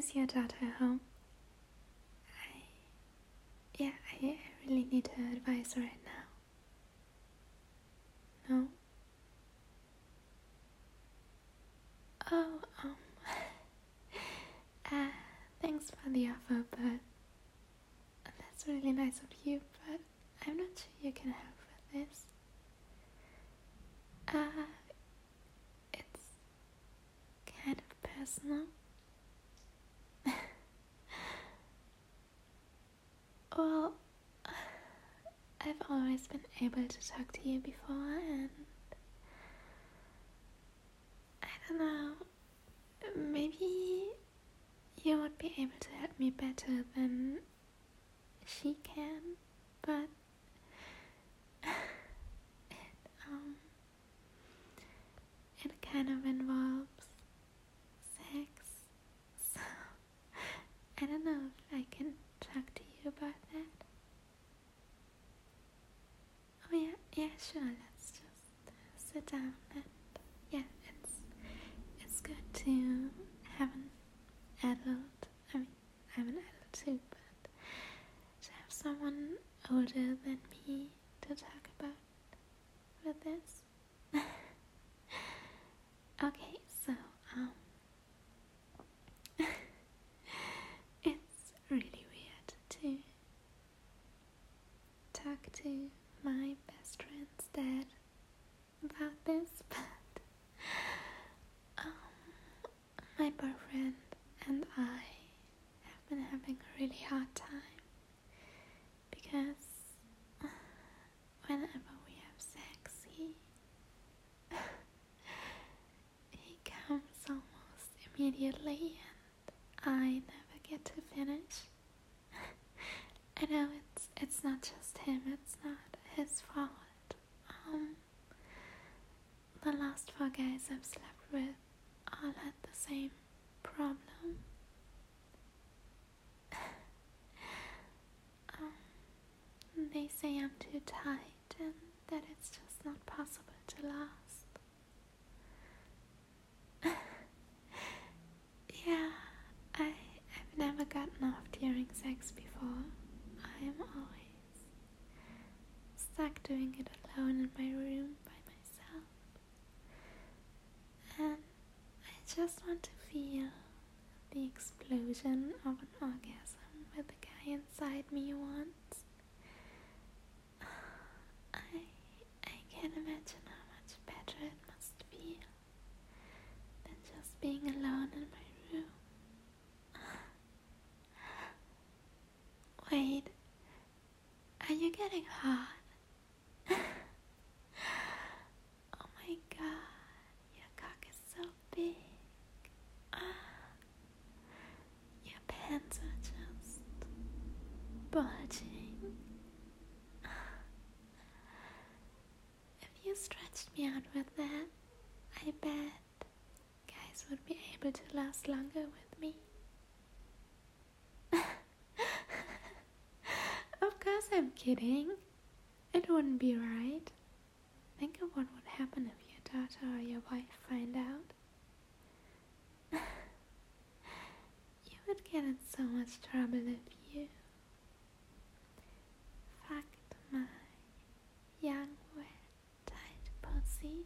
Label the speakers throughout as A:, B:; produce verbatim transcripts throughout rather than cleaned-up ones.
A: Is your daughter home? I, yeah, I, I really need her advice right now. No? Oh, um, uh, thanks for the offer, but that's really nice of you, but I'm not sure you can help with this. Uh, it's kind of personal. Well, I've always been able to talk to you before, and I don't know, maybe you would be able to help me better than she can, but it, um, it kind of involves sex, so I don't know if I can talk to you about that. Oh yeah, yeah, sure, let's just sit down and, yeah, it's, it's good to have an adult, I mean, I'm an adult too, but to have someone older than me to talk about with this. Okay, so, um, it's really weird to talk to my best friend's dad about this, but, um, my boyfriend and I have been having a really hard time, because whenever we have sex, he, he comes almost immediately, and I never get to finish. I know it's it's not just him, it's not his fault. Um, the last four guys I've slept with all had the same problem. um, they say I'm too tight and that it's just not possible to last. Yeah, I, I've never gotten off during sex before. I'm always stuck doing it alone in my room by myself. And I just want to feel the explosion of an orgasm with the guy inside me once. I, I can't imagine how much better it must feel than just being alone in my room. Wait, are you getting hot? Oh my god, your cock is so big. Ah, your pants are just bulging. If you stretched me out with that, I bet guys would be able to last longer with me. Of course I'm kidding. It wouldn't be right. Think of what would happen if your daughter or your wife find out. You would get in so much trouble if you fucked my young, wet, tight pussy.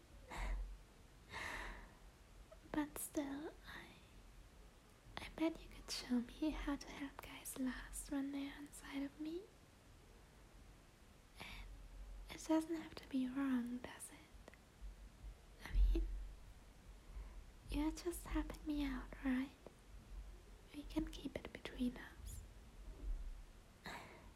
A: But still, I, I bet you could show me how to help guys last when they're inside of me. And it doesn't have to be wrong, does it? I mean, you're just helping me out, right? We can keep it between us.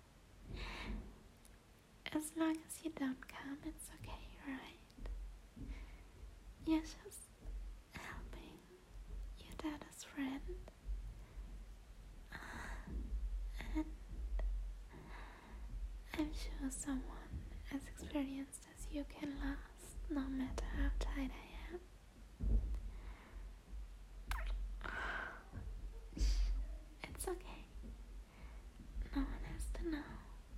A: As long as you don't come, it's okay, right? You're just helping your daughter's friend. And I'm sure someone as experienced as you can last, no matter how tight I am. It's okay. No one has to know.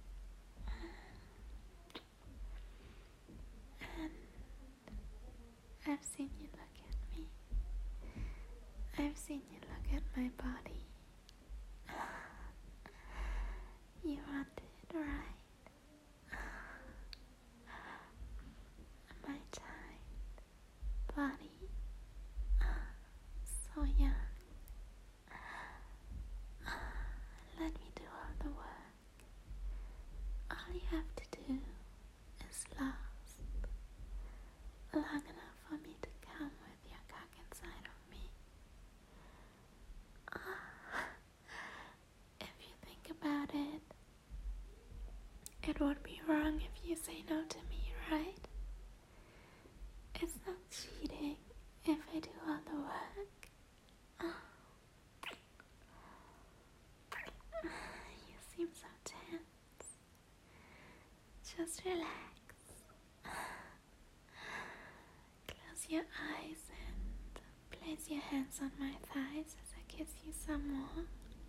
A: And I've seen you look at me. I've seen you look at my body. You want it, right? My tight body, so young. Let me do all the work. All you have to do is last long enough for me to come with your cock inside of me. If you think about it, it would be wrong if you say no to me, right? It's not cheating if I do all the work. You seem so tense. Just relax. Close your eyes and place your hands on my thighs as I kiss you some more.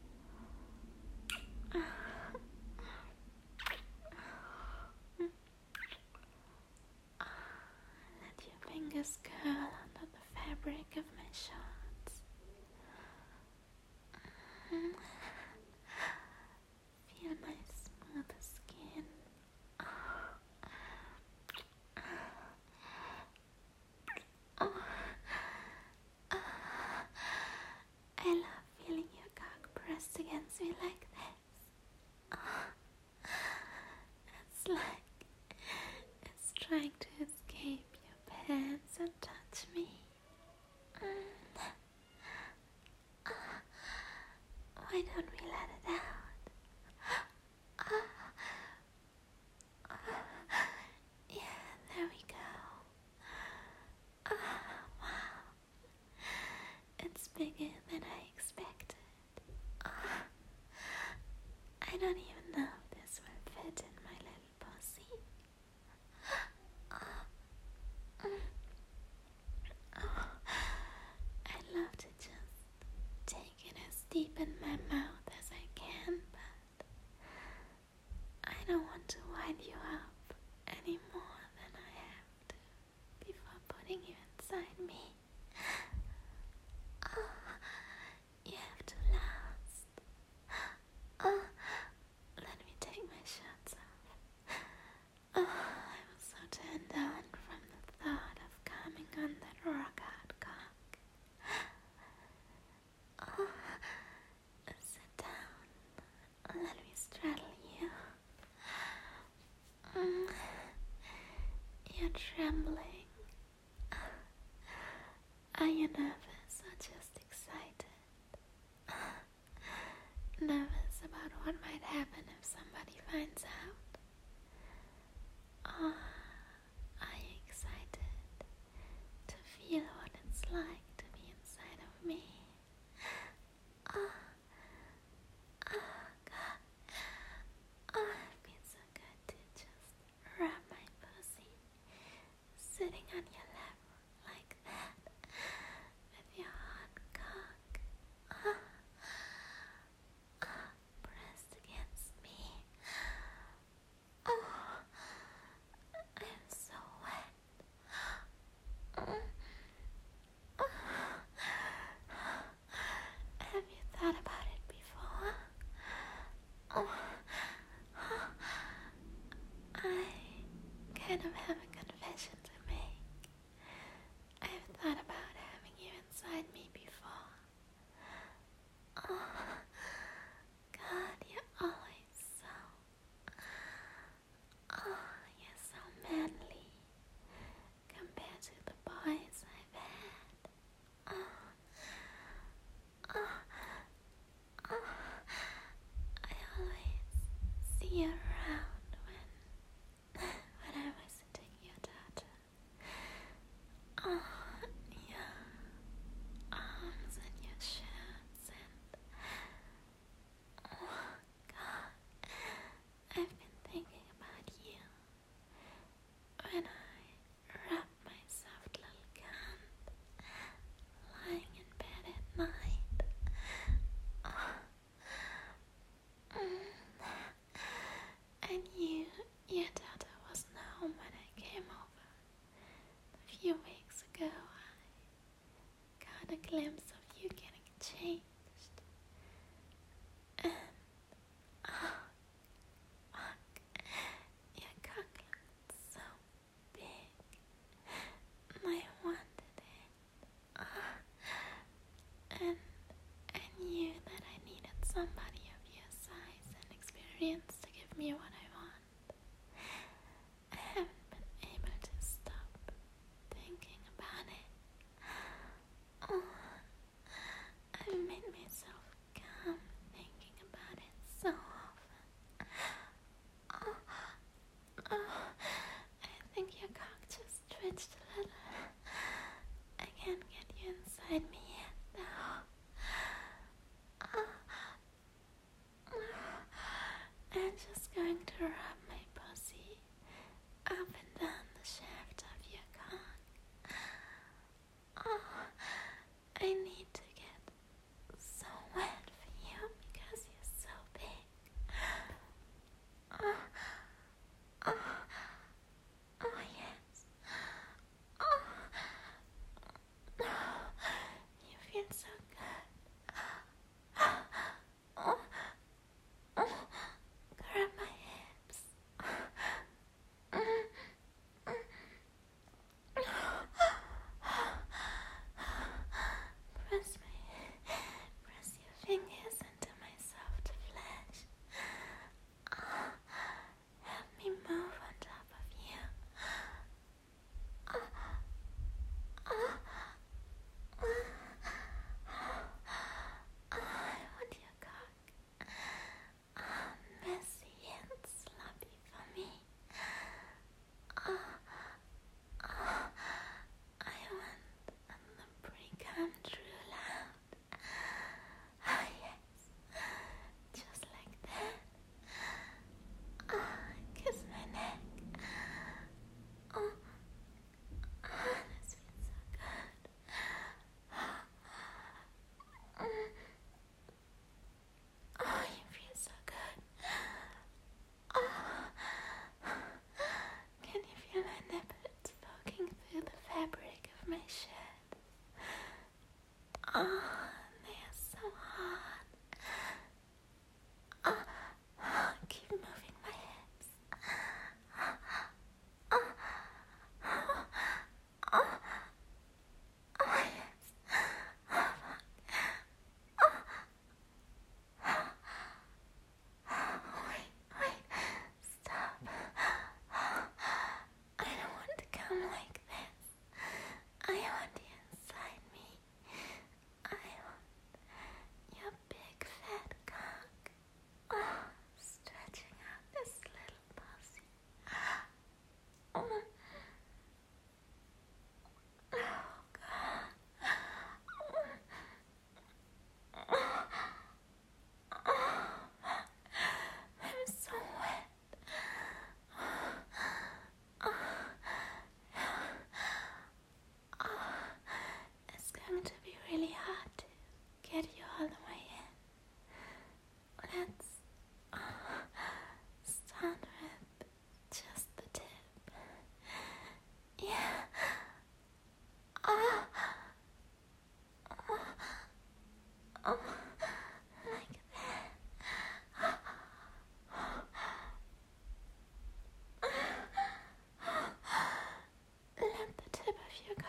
A: Let your fingers curl under the fabric of my shorts. Feel my smooth skin. I love feeling your cock pressed against me like this. It's like it's trying to escape your pants and touch me. Why don't we let it out? Yeah, there we go. Wow. It's bigger than I expected. I don't even know if this will fit in my little pussy. I'd love to just take it as deep in my mouth as I can, but I don't want to wind you up any more than I have to before putting you inside me. You have to last. Let me take my shirts off. I was so turned on from the thought of coming on that rock hard cock. Sit down. Let me straddle you. Mm. You're trembling. Are you nervous or just excited? Nervous about what might happen if somebody finds out? Or are you excited to feel what it's like to be inside of me? Oh, oh God. Oh, it feels so good to just rub my pussy sitting on your lap like that with your hot cock oh, oh, pressed against me. Oh, I'm so wet. Mm. Oh. Have you thought about it before? Oh. I kind of have a confession to make. I've thought about having you inside me before. Oh, God, you're always so... Oh, you're so manly compared to the boys I've had. Oh, oh, oh. I always see you around when, when I was sitting your daughter. Oh, your arms and your shirts and... Oh, God. I've been thinking about you when I wrap my soft little cunt lying in bed at night. Oh. Mm. I knew your daughter wasn't home when I came over. A few weeks ago, I got a glimpse of you getting changed.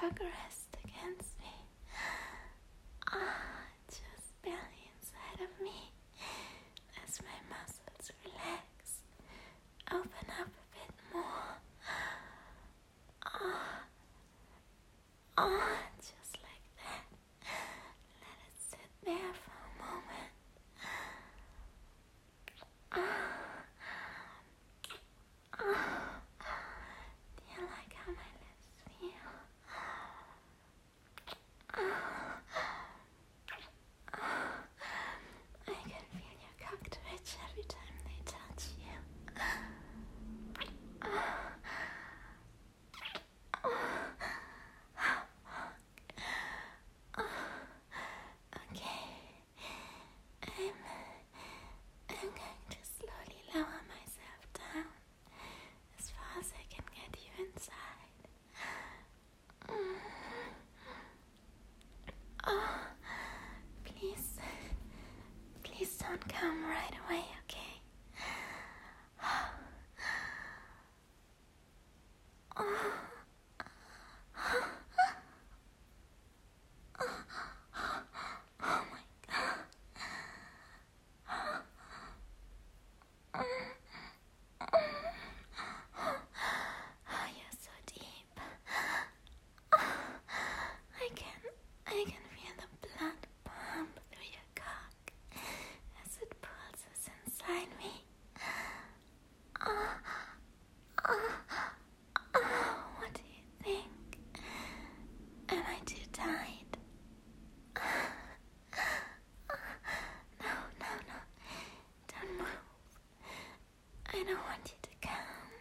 A: cock rest against me. Ah, just barely inside of me. As my muscles relax, open up a bit more. Ah, ah, just like that. Let it sit there for a moment. Ah, ah. Do you like how my lips feel? Ah, ah. I can feel your cock twitch every time they touch you. Ah, okay. I'm, I'm going to slowly lower myself down as far as I can get you inside. Mm. Oh, please, please don't come right away, okay? Oh. Oh my God. Oh, you're so deep. I can, I can feel the blood pump through your cock as it pulses inside me. Oh, oh, oh, what do you think? Am I too tight? No, no, no. Don't move. I don't want you to come.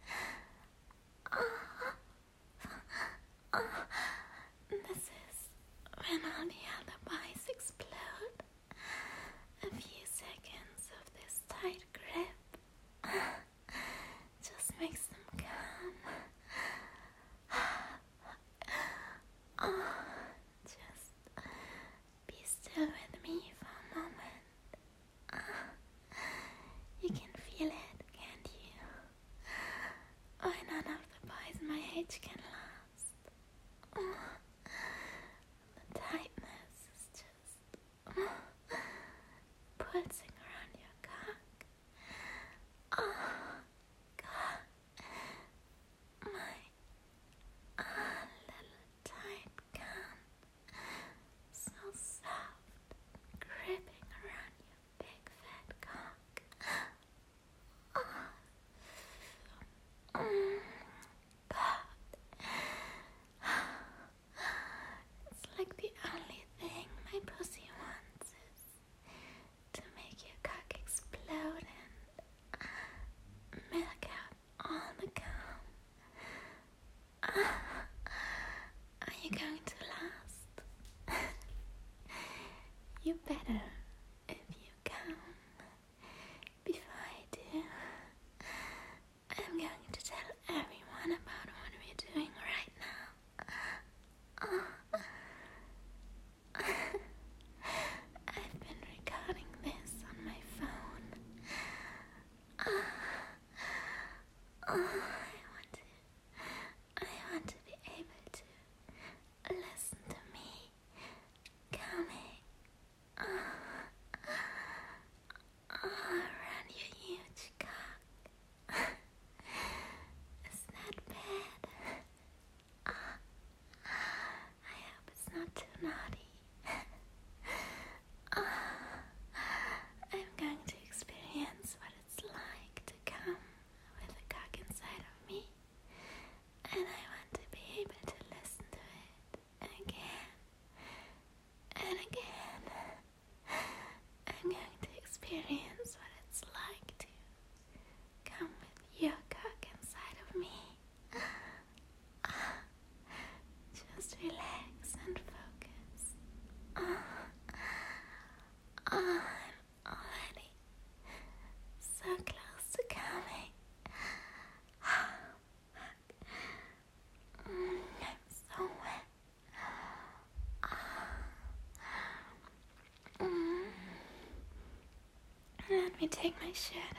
A: Oh, oh. This is when all the alibis explode. A few seconds of this tight grip just makes them come. Oh, just be still with me for a moment. You can feel it, can't you? Why none of the boys my age can last. Oh, the tightness is just oh, pulsing around your cock. Oh, God. My ah, little tight cunt. So soft, gripping around your big fat cock. Oh, mm, God. It's like the only thing my pussy wants is to make your cock explode and milk out all the cum. Ah, are you going to last? You better if you come. Before I do, I'm going to tell everyone about what we're doing right now. Oh. I've been recording this on my phone. Oh, oh, I want to, I want to be able to listen to me coming. Oh, oh, around your huge cock. Is that bad? Oh, I hope it's not too naughty. Oh, I'm going to experience what it's like to come with a cock inside of me, and I want to be able to listen to it again and again. I'm going to experience what it's like to come with your cock inside of me. Just relax and focus. Oh, oh, I'm already so close to coming. Mm, I'm so wet. Mm. Let me take my shirt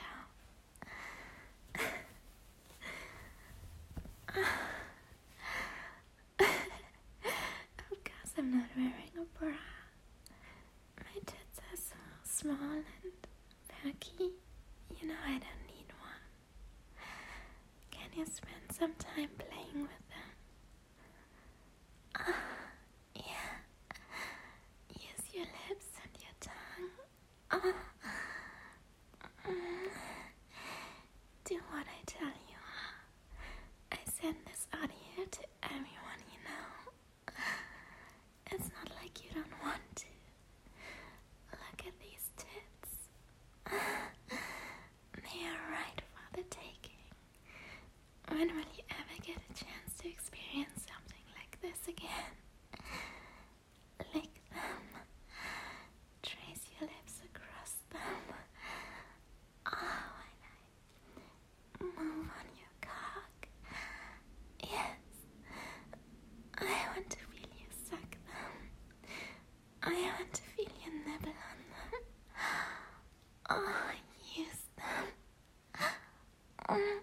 A: off. I'm playing with them. Ah, yeah. Use your lips and your tongue. Ah. Mm. Do what I tell you. I send this audio to everyone you know. It's not like you don't want to. Look at these tits. They are right for the taking. When will you ever get a chance to experience something like this again? Lick them. Trace your lips across them. Oh, and I move on your cock. Yes. I want to feel you suck them. I want to feel your nibble on them. Oh, use them. Mm.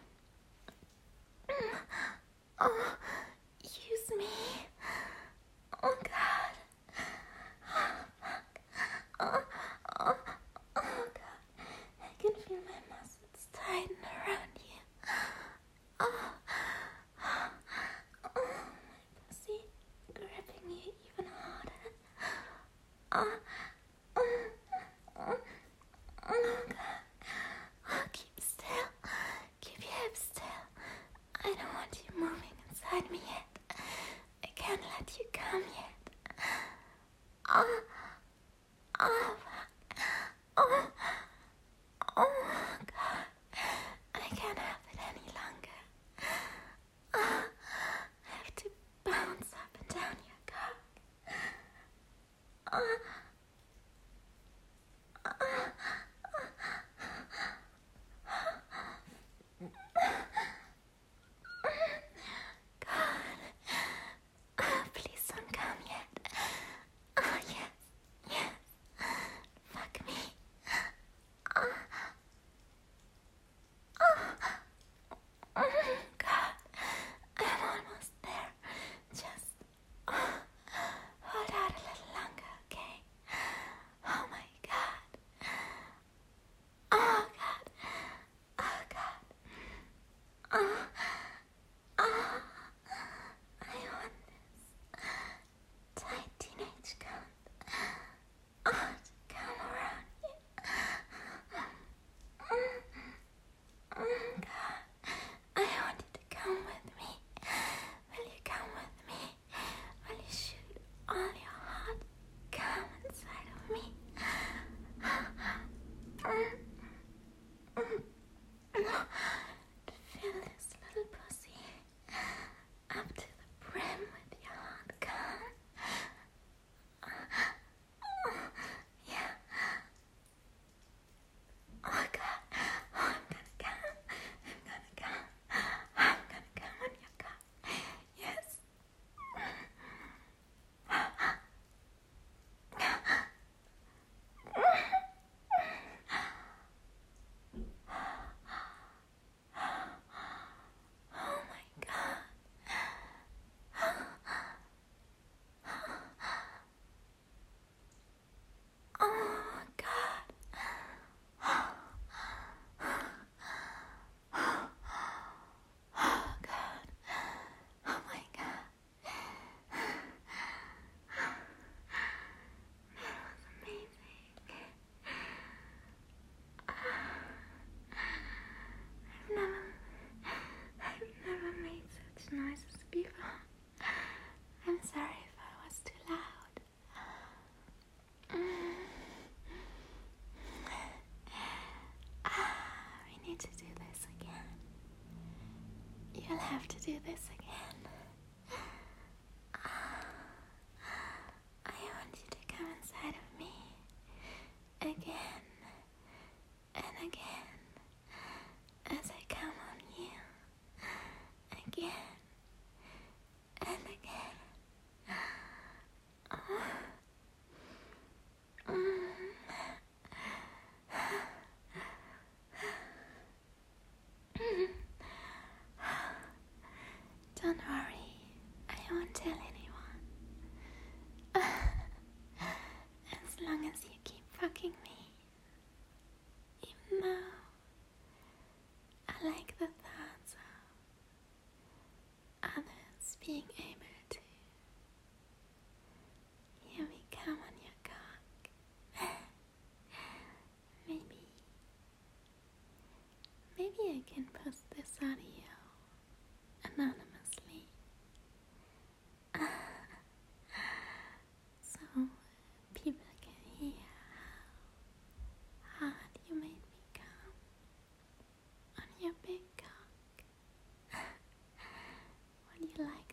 A: Oh, use me. Oh, God. Oh, fuck. Oh, oh, oh, God. I can feel my muscles tighten around you. Oh, oh, oh, my pussy gripping you even harder. Oh, oh, oh, oh, God. Oh, keep still. Keep your hips still. I don't want you moving inside me yet. I can't let you come yet. Oh, oh, fuck. Oh, oh, God. I can't have it any longer. Oh, I have to bounce up and down your cock. Oh, oh, God. Oh, please don't come yet. Oh, yes, yes. Fuck me. Oh, oh, oh, God. I'm almost there. Just oh, hold out a little longer, okay? Oh, my God. Oh, God. Oh, God. Oh, oh. I want this tight teenage cunt. Oh, to come around you. Mm, mm, God. I want you to come with me. Will you come with me? Will you shoot all your hot cum inside of me? Mm, mm, mm. Fill this little pussy up to the brim with your hot cum. Yeah. Oh, God. Oh, I'm gonna come. I'm gonna come. I'm gonna come on your cock. Yes. Oh, my God. Oh, God. Oh, God. Oh, my God. That was amazing. I've never, I've never made such noises before. I'm sorry if I was too loud. Mm. Ah, we need to do this again. You'll have to do this again. Ah, I want you to come inside of me again and again as I come on you again and again. Oh. Mm. Don't worry, I won't tell anyone. As long as you keep fucking me. Even though I like the thoughts of others being able to hear me come on your cock. maybe, maybe I can post this audio anonymously. So people can hear how hard you made me come on your big cock. Would you like